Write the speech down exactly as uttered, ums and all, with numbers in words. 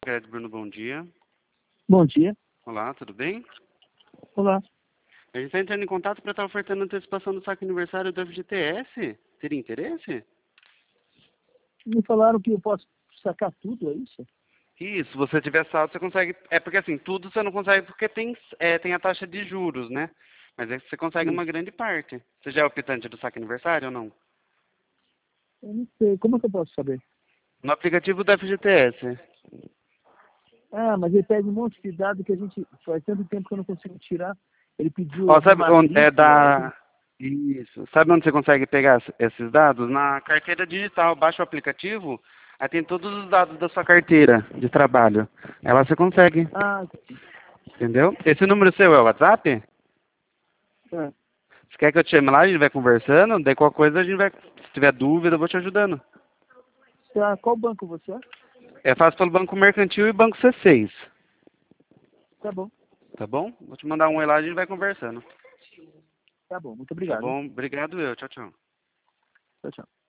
Fred Bruno, bom dia. Bom dia. Olá, tudo bem? Olá. A gente está entrando em contato para estar ofertando antecipação do saque aniversário do F G T S. Teria interesse? Me falaram que eu posso sacar tudo, é isso? Isso, se você tiver saldo, você consegue. É porque assim, tudo você não consegue porque tem, é, tem a taxa de juros, né? Mas é que você consegue Isso. uma grande parte. Você já é optante do saque aniversário ou não? Eu não sei. Como é que eu posso saber? No aplicativo do F G T S. Ah, mas ele pede um monte de dado que a gente... Faz tanto tempo que eu não consigo tirar. Ele pediu Ó, minha sabe onde é matrícula. da. Isso. Sabe onde você consegue pegar es- esses dados? Na carteira digital. Baixa o aplicativo, aí tem todos os dados da sua carteira de trabalho. Aí lá você consegue, Ah, entendeu? Esse número seu é o WhatsApp? tá. Você quer que eu te chame lá, a gente vai conversando? Daí qualquer coisa a gente vai. Se tiver dúvida, eu vou te ajudando. Tá. Qual banco você é? É fácil pelo Banco Mercantil e Banco C seis. Tá bom. Tá bom? Vou te mandar um e lá, a gente vai conversando. Tá bom. Muito Tá obrigado. Hein? bom? Obrigado eu. Tchau, tchau. Tchau, tchau.